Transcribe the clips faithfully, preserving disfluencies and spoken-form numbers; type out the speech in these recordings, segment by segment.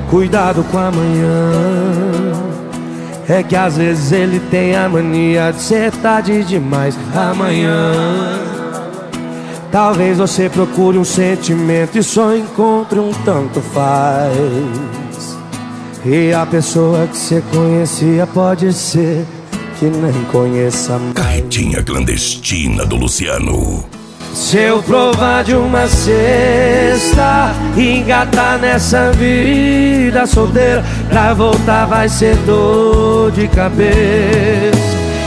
cuidado com amanhã. É que às vezes ele tem a mania de ser tarde demais. Amanhã talvez você procure um sentimento e só encontre um tanto faz. E a pessoa que você conhecia pode ser que nem conheça mais. Carretinha clandestina do Luciano. Se eu provar de uma cesta e engatar nessa vida solteira, pra voltar vai ser dor de cabeça.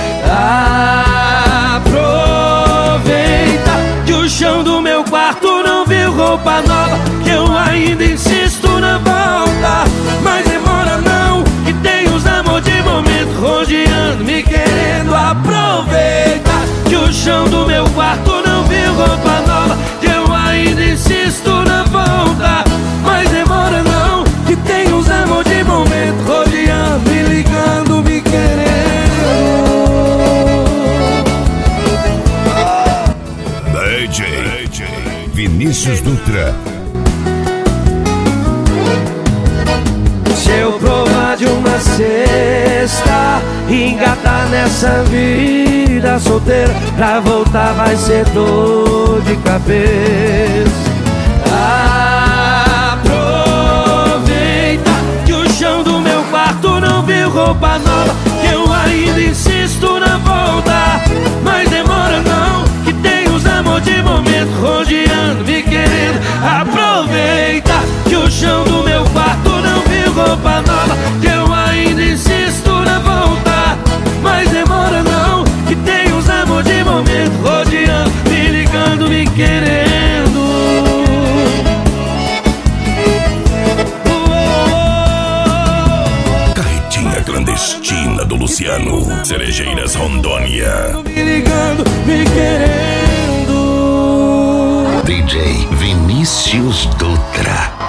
Aproveita que o chão do meu quarto não viu roupa nova, que eu ainda insisto na volta. Mas demora não, que tem os amor de momento rodeando, me querendo. Aproveita que o chão do meu quarto não viu roupa nova, que eu ainda insisto na volta. Mas demora não, que tem os amor de momento rodeando, me ligando, me querendo. D J Vinícius Dutra. Se eu provar de uma cesta e engatar nessa vida solteira, pra voltar vai ser dor de cabeça. Aproveita que o chão do meu quarto não viu roupa nova, que eu ainda insisto na volta. Mas demora não, que tem os amor de momento rodeando, me querendo. Aproveita que o chão do meu quarto não viu roupa nova, que eu ainda insisto na volta. Mas demora não, que tem os amor de momento rodeando, me ligando, me querendo. Carretinha clandestina do Luciano. Cerejeiras, Rondônia. Me ligando, me querendo. D J Vinícius Dutra.